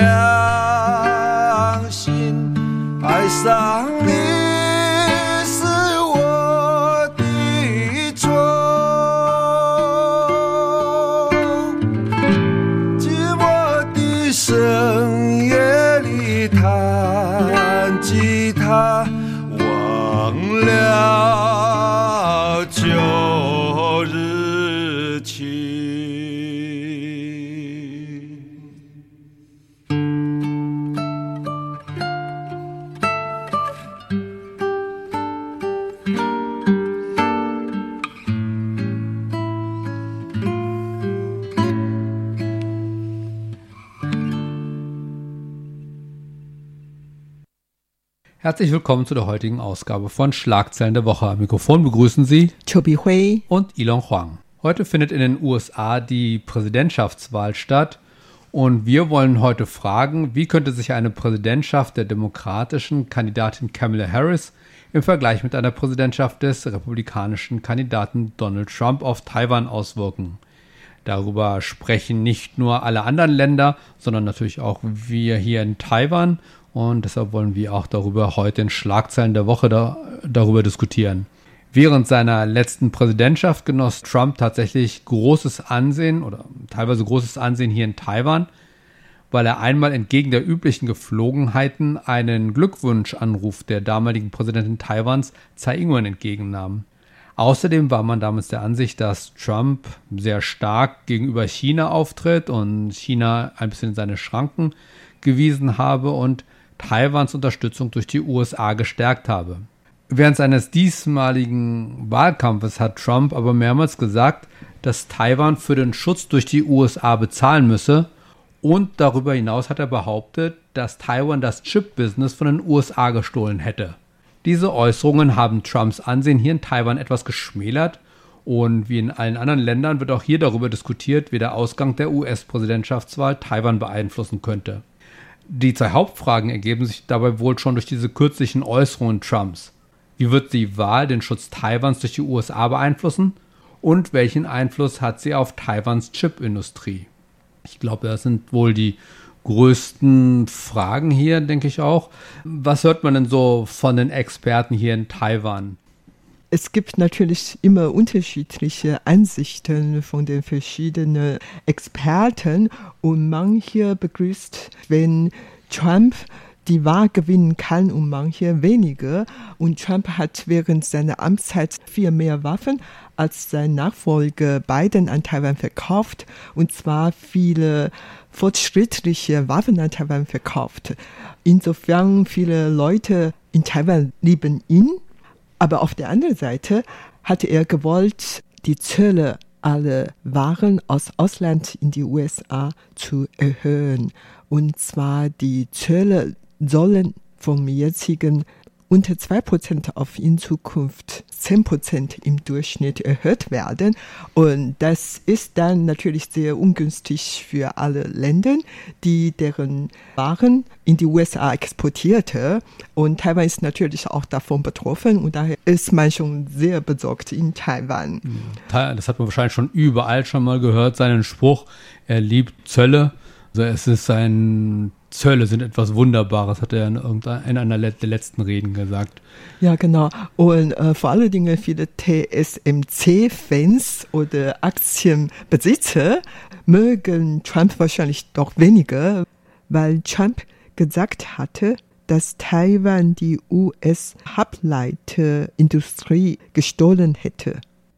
良心，爱上你是我的错。寂寞的深夜里弹吉他，忘了旧日情。 Herzlich willkommen zu der heutigen Ausgabe von Schlagzeilen der Woche. Am Mikrofon begrüßen Sie Chobi Hui und Ilon Huang. Heute findet in den U S A die Präsidentschaftswahl statt und wir wollen heute fragen, wie könnte sich eine Präsidentschaft der demokratischen Kandidatin Kamala Harris im Vergleich mit einer Präsidentschaft des republikanischen Kandidaten Donald Trump auf Taiwan auswirken. Darüber sprechen nicht nur alle anderen Länder, sondern natürlich auch wir hier in Taiwan. Und deshalb wollen wir auch darüber heute in Schlagzeilen der Woche da, darüber diskutieren. Während seiner letzten Präsidentschaft genoss Trump tatsächlich großes Ansehen oder teilweise großes Ansehen hier in Taiwan, weil er einmal entgegen der üblichen Gepflogenheiten einen Glückwunschanruf der damaligen Präsidentin Taiwans, Tsai Ing-wen, entgegennahm. Außerdem war man damals der Ansicht, dass Trump sehr stark gegenüber China auftritt und China ein bisschen in seine Schranken gewiesen habe und Taiwans Unterstützung durch die U S A gestärkt habe. Während seines diesmaligen Wahlkampfes hat Trump aber mehrmals gesagt, dass Taiwan für den Schutz durch die U S A bezahlen müsse und darüber hinaus hat er behauptet, dass Taiwan das Chip-Business von den U S A gestohlen hätte. Diese Äußerungen haben Trumps Ansehen hier in Taiwan etwas geschmälert und wie in allen anderen Ländern wird auch hier darüber diskutiert, wie der Ausgang der U S-Präsidentschaftswahl Taiwan beeinflussen könnte. Die zwei Hauptfragen ergeben sich dabei wohl schon durch diese kürzlichen Äußerungen Trumps. Wie wird die Wahl den Schutz Taiwans durch die U S A beeinflussen? Und welchen Einfluss hat sie auf Taiwans Chipindustrie? Ich glaube, das sind wohl die größten Fragen hier, denke ich auch. Was hört man denn so von den Experten hier in Taiwan? Es gibt natürlich immer unterschiedliche Ansichten von den verschiedenen Experten und manche begrüßt, wenn Trump die Wahl gewinnen kann und manche weniger. Und Trump hat während seiner Amtszeit viel mehr Waffen als sein Nachfolger Biden an Taiwan verkauft, und zwar viele fortschrittliche Waffen an Taiwan verkauft. Insofern viele Leute in Taiwan lieben ihn. Aber auf der anderen Seite hatte er gewollt, die Zölle aller Waren aus Ausland in die U S A zu erhöhen. Und zwar die Zölle sollen vom jetzigen unter zwei Prozent auf in Zukunft zehn Prozent im Durchschnitt erhöht werden. Und das ist dann natürlich sehr ungünstig für alle Länder, die deren Waren in die U S A exportierte. Und Taiwan ist natürlich auch davon betroffen und daher ist man schon sehr besorgt in Taiwan. Das hat man wahrscheinlich schon überall schon mal gehört, seinen Spruch, er liebt Zölle. Also es ist ein Zölle sind etwas Wunderbares, hat er in, in einer der letzten Reden gesagt. Ja, genau. Und äh, vor allen Dingen viele T S M C-Fans oder Aktienbesitzer mögen Trump wahrscheinlich doch weniger, weil Trump gesagt hatte, dass Taiwan die U S-Halbleiterindustrie gestohlen hätte.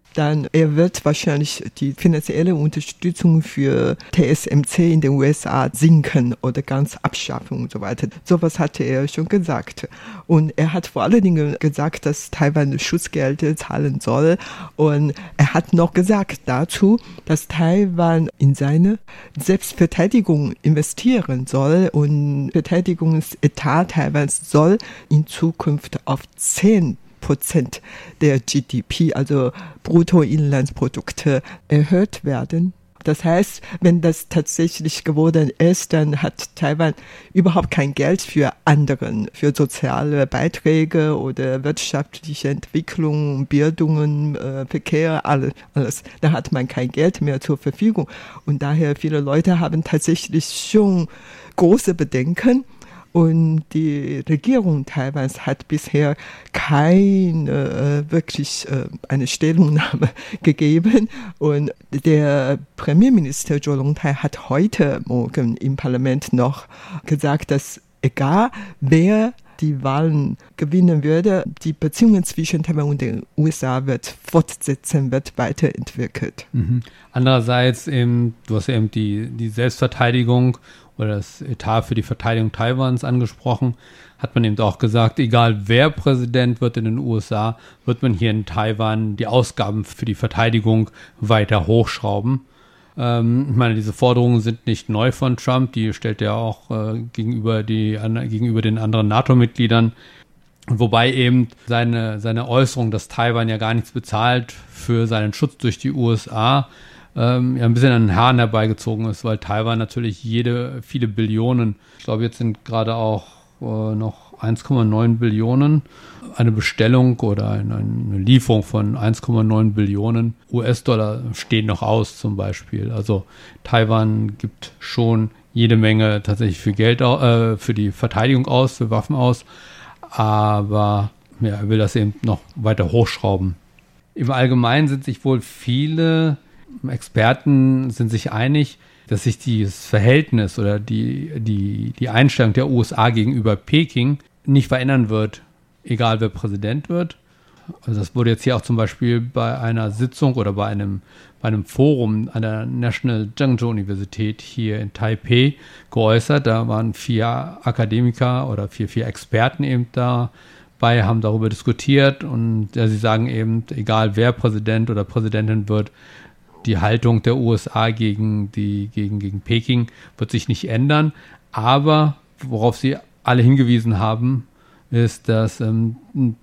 dann er wird wahrscheinlich die finanzielle Unterstützung für T S M C in den U S A sinken oder ganz abschaffen und so weiter. Sowas hatte er schon gesagt. Und er hat vor allen Dingen gesagt, dass Taiwan Schutzgelder zahlen soll. Und er hat noch gesagt dazu, dass Taiwan in seine Selbstverteidigung investieren soll und Verteidigungsetat Taiwans soll in Zukunft auf zehn Prozent der G D P, also Bruttoinlandsprodukte, erhöht werden. Das heißt, wenn das tatsächlich geworden ist, dann hat Taiwan überhaupt kein Geld für anderen, für soziale Beiträge oder wirtschaftliche Entwicklung, Bildung, äh, Verkehr, alles, alles. Da hat man kein Geld mehr zur Verfügung. Und daher viele Leute haben tatsächlich schon große Bedenken. Und die Regierung Taiwans hat bisher keine äh, wirklich äh, eine Stellungnahme gegeben. Und der Premierminister Zhou Longtai hat heute Morgen im Parlament noch gesagt, dass egal wer die Wahlen gewinnen würde, die Beziehungen zwischen Taiwan und den U S A wird fortsetzen, wird weiterentwickelt. Mhm. Andererseits, eben, du hast ja eben die, die Selbstverteidigung oder das Etat für die Verteidigung Taiwans angesprochen, hat man eben auch gesagt, egal wer Präsident wird in den U S A, wird man hier in Taiwan die Ausgaben für die Verteidigung weiter hochschrauben. Ähm, ich meine, diese Forderungen sind nicht neu von Trump, die stellt er auch äh, gegenüber, die, an, gegenüber den anderen NATO-Mitgliedern. Wobei eben seine, seine Äußerung, dass Taiwan ja gar nichts bezahlt für seinen Schutz durch die U S A, ähm, ja ein bisschen an den Haaren herbeigezogen ist, weil Taiwan natürlich jede, viele Billionen, ich glaube jetzt sind gerade auch äh, noch eins Komma neun Billionen, eine Bestellung oder eine, eine Lieferung von eins Komma neun Billionen U S-Dollar stehen noch aus zum Beispiel. Also Taiwan gibt schon jede Menge tatsächlich für Geld, äh, für die Verteidigung aus, für Waffen aus, aber ja, er will das eben noch weiter hochschrauben. Im Allgemeinen sind sich wohl viele Experten sind sich einig, dass sich dieses Verhältnis oder die, die, die Einstellung der U S A gegenüber Peking nicht verändern wird, egal wer Präsident wird. Also das wurde jetzt hier auch zum Beispiel bei einer Sitzung oder bei einem, bei einem Forum an der National Zhengzhou Universität hier in Taipei geäußert. Da waren vier Akademiker oder vier, vier Experten eben dabei, haben darüber diskutiert und ja, sie sagen eben, egal wer Präsident oder Präsidentin wird, die Haltung der U S A gegen, die, gegen, gegen Peking wird sich nicht ändern. Aber worauf sie alle hingewiesen haben, ist, dass ähm,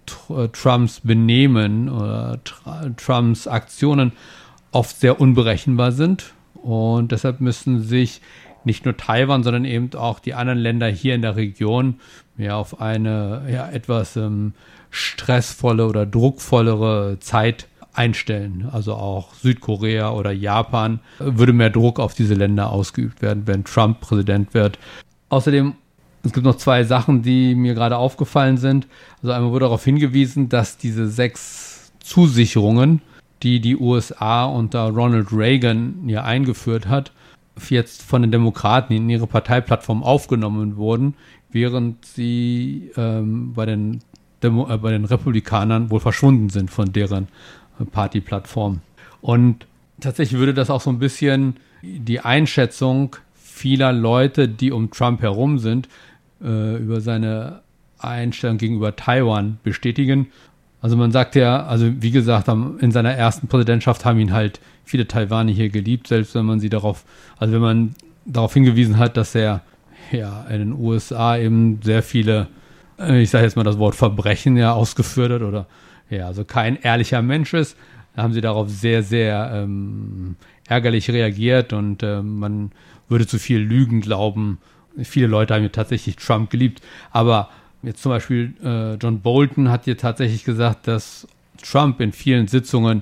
Trumps Benehmen oder tr- Trumps Aktionen oft sehr unberechenbar sind. Und deshalb müssen sich nicht nur Taiwan, sondern eben auch die anderen Länder hier in der Region ja, auf eine ja, etwas ähm, stressvolle oder druckvollere Zeit einstellen. Also auch Südkorea oder Japan würde mehr Druck auf diese Länder ausgeübt werden, wenn Trump Präsident wird. Außerdem, es gibt noch zwei Sachen, die mir gerade aufgefallen sind. Also einmal wurde darauf hingewiesen, dass diese sechs Zusicherungen, die die U S A unter Ronald Reagan ja eingeführt hat, jetzt von den Demokraten in ihre Parteiplattform aufgenommen wurden, während sie ähm, bei den Demo- äh, bei den Republikanern wohl verschwunden sind von deren Partyplattform. Und tatsächlich würde das auch so ein bisschen die Einschätzung vieler Leute, die um Trump herum sind, äh, über seine Einstellung gegenüber Taiwan bestätigen. Also man sagt ja, also wie gesagt, in seiner ersten Präsidentschaft haben ihn halt viele Taiwaner hier geliebt, selbst wenn man sie darauf, also wenn man darauf hingewiesen hat, dass er ja in den U S A eben sehr viele, ich sage jetzt mal das Wort Verbrechen ja ausgeführt hat oder ja, also kein ehrlicher Mensch ist, da haben sie darauf sehr, sehr ähm, ärgerlich reagiert und äh, man würde zu viel Lügen glauben. Viele Leute haben hier tatsächlich Trump geliebt, aber jetzt zum Beispiel äh, John Bolton hat hier tatsächlich gesagt, dass Trump in vielen Sitzungen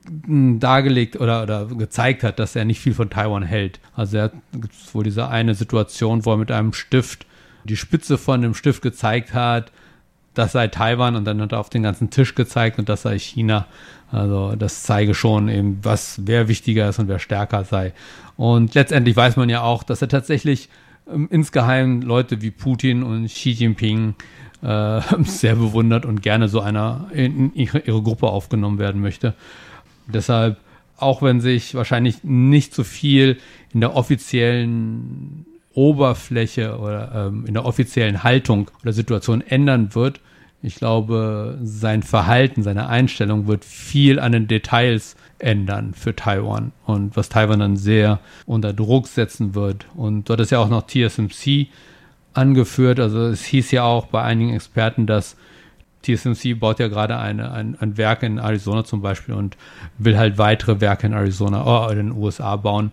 mh, dargelegt oder, oder gezeigt hat, dass er nicht viel von Taiwan hält. Also er gibt wohl diese eine Situation, wo er mit einem Stift die Spitze von dem Stift gezeigt hat, das sei Taiwan und dann hat er auf den ganzen Tisch gezeigt und das sei China. Also das zeige schon eben, was wer wichtiger ist und wer stärker sei. Und letztendlich weiß man ja auch, dass er tatsächlich ähm, insgeheim Leute wie Putin und Xi Jinping äh, sehr bewundert und gerne so einer in ihre, ihre Gruppe aufgenommen werden möchte. Deshalb, auch wenn sich wahrscheinlich nicht so viel in der offiziellen Oberfläche oder ähm, in der offiziellen Haltung oder Situation ändern wird, ich glaube, sein Verhalten, seine Einstellung wird viel an den Details ändern für Taiwan und was Taiwan dann sehr unter Druck setzen wird. Und dort ist ja auch noch T S M C angeführt. Also es hieß ja auch bei einigen Experten, dass T S M C baut ja gerade eine, ein, ein Werk in Arizona zum Beispiel und will halt weitere Werke in Arizona oder in den U S A bauen.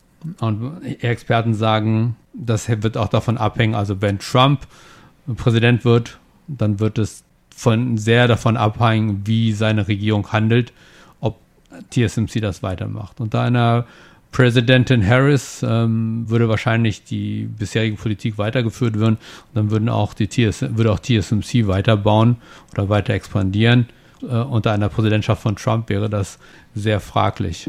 Und Experten sagen, das wird auch davon abhängen, also wenn Trump Präsident wird, dann wird es von, sehr davon abhängen, wie seine Regierung handelt, ob T S M C das weitermacht. Unter einer Präsidentin Harris ähm, würde wahrscheinlich die bisherige Politik weitergeführt werden. Und dann würden auch die T S, würde auch T S M C weiterbauen oder weiter expandieren. Äh, unter einer Präsidentschaft von Trump wäre das sehr fraglich.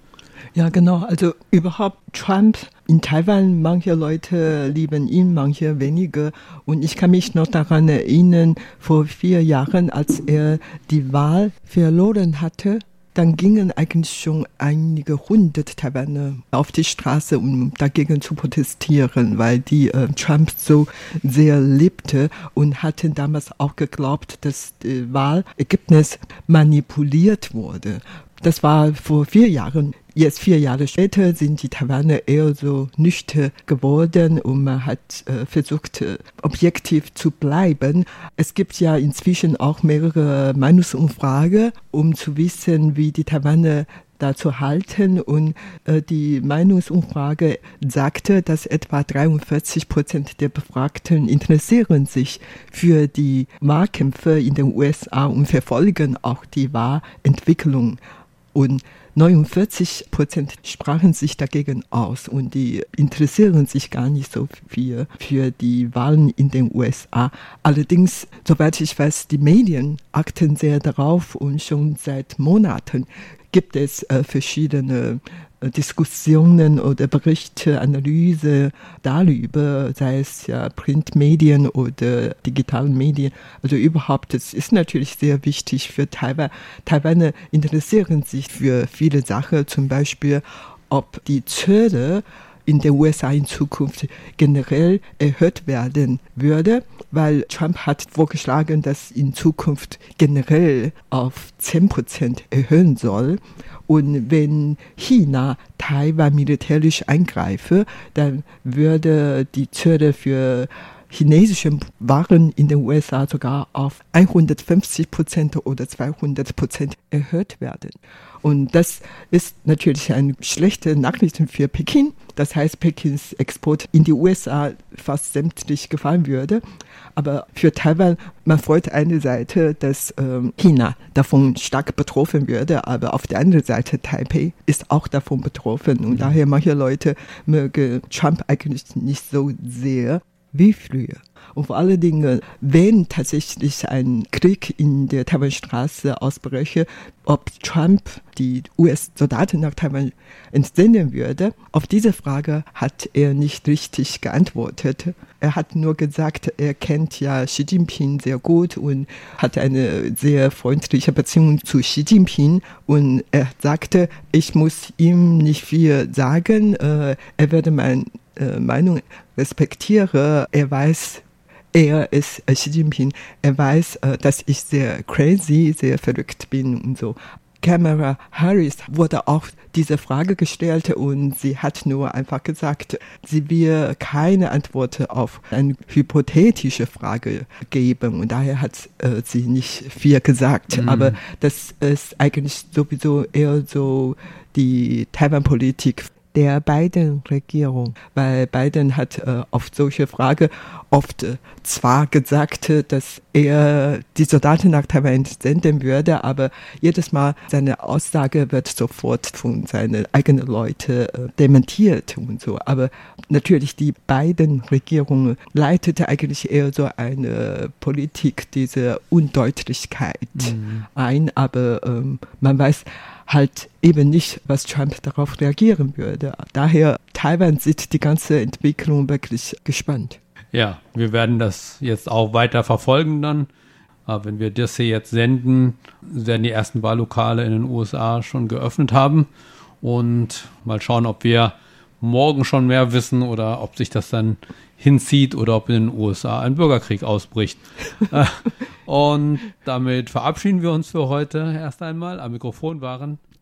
Ja, genau. Also überhaupt Trump in Taiwan, manche Leute lieben ihn, manche weniger. Und ich kann mich noch daran erinnern, vor vier Jahren, als er die Wahl verloren hatte, dann gingen eigentlich schon einige hundert Taiwaner auf die Straße, um dagegen zu protestieren, weil die äh, Trump so sehr liebte und hatten damals auch geglaubt, dass das Wahlergebnis manipuliert wurde. Das war vor vier Jahren. Jetzt vier Jahre später sind die Taiwaner eher so nüchtern geworden und man hat äh, versucht, äh, objektiv zu bleiben. Es gibt ja inzwischen auch mehrere Meinungsumfragen, um zu wissen, wie die Taiwaner dazu halten. Und äh, die Meinungsumfrage sagte, dass etwa dreiundvierzig Prozent der Befragten interessieren sich für die Wahlkämpfe in den U S A und verfolgen auch die Wahlentwicklung. Und neunundvierzig Prozent sprachen sich dagegen aus und die interessieren sich gar nicht so viel für die Wahlen in den U S A. Allerdings, soweit ich weiß, die Medien achten sehr darauf und schon seit Monaten gibt es äh, verschiedene äh, Diskussionen oder Berichte, Analyse darüber, sei es ja Printmedien oder digitalen Medien. Also überhaupt, das ist natürlich sehr wichtig für Taiwan. Taiwaner interessieren sich für viele Sachen, zum Beispiel, ob die Zölle in den U S A in Zukunft generell erhöht werden würde, weil Trump hat vorgeschlagen, dass in Zukunft generell auf zehn Prozent erhöhen soll. Und wenn China Taiwan militärisch eingreife, dann würde die Zölle für chinesische Waren in den U S A sogar auf hundertfünfzig Prozent oder zweihundert Prozent erhöht werden. Und das ist natürlich eine schlechte Nachricht für Peking. Das heißt, Pekings Export in die U S A fast sämtlich gefallen würde. Aber für Taiwan, man freut eine Seite, dass ähm, China davon stark betroffen würde, aber auf der anderen Seite Taipei ist auch davon betroffen. Und mhm. daher manche Leute mögen Trump eigentlich nicht so sehr wie früher. Und vor allen Dingen, wenn tatsächlich ein Krieg in der Taiwanstraße ausbräche, ob Trump die U S-Soldaten nach Taiwan entsenden würde, auf diese Frage hat er nicht richtig geantwortet. Er hat nur gesagt, er kennt ja Xi Jinping sehr gut und hat eine sehr freundliche Beziehung zu Xi Jinping. Und er sagte, ich muss ihm nicht viel sagen, er werde meine Meinung respektieren. Er weiß, er ist äh, Xi Jinping, er weiß, äh, dass ich sehr crazy, sehr verrückt bin und so. Kamala Harris wurde auch diese Frage gestellt und sie hat nur einfach gesagt, sie will keine Antwort auf eine hypothetische Frage geben und daher hat äh, sie nicht viel gesagt. Mhm. Aber das ist eigentlich sowieso eher so die Taiwan-Politik der Biden-Regierung, weil Biden hat äh, auf solche Fragen oft äh, zwar gesagt, dass er die Soldaten nach Taiwan senden würde, aber jedes Mal seine Aussage wird sofort von seinen eigenen Leuten äh, dementiert und so. Aber natürlich die Biden-Regierung leitete eigentlich eher so eine Politik dieser Undeutlichkeit mhm. ein, aber ähm, man weiß halt eben nicht, was Trump darauf reagieren würde. Daher, Taiwan sieht die ganze Entwicklung wirklich gespannt. Ja, wir werden das jetzt auch weiter verfolgen dann. Aber wenn wir das hier jetzt senden, werden die ersten Wahllokale in den U S A schon geöffnet haben. Und mal schauen, ob wir morgen schon mehr wissen oder ob sich das dann hinzieht oder ob in den U S A ein Bürgerkrieg ausbricht. Und damit verabschieden wir uns für heute erst einmal. Am Mikrofon waren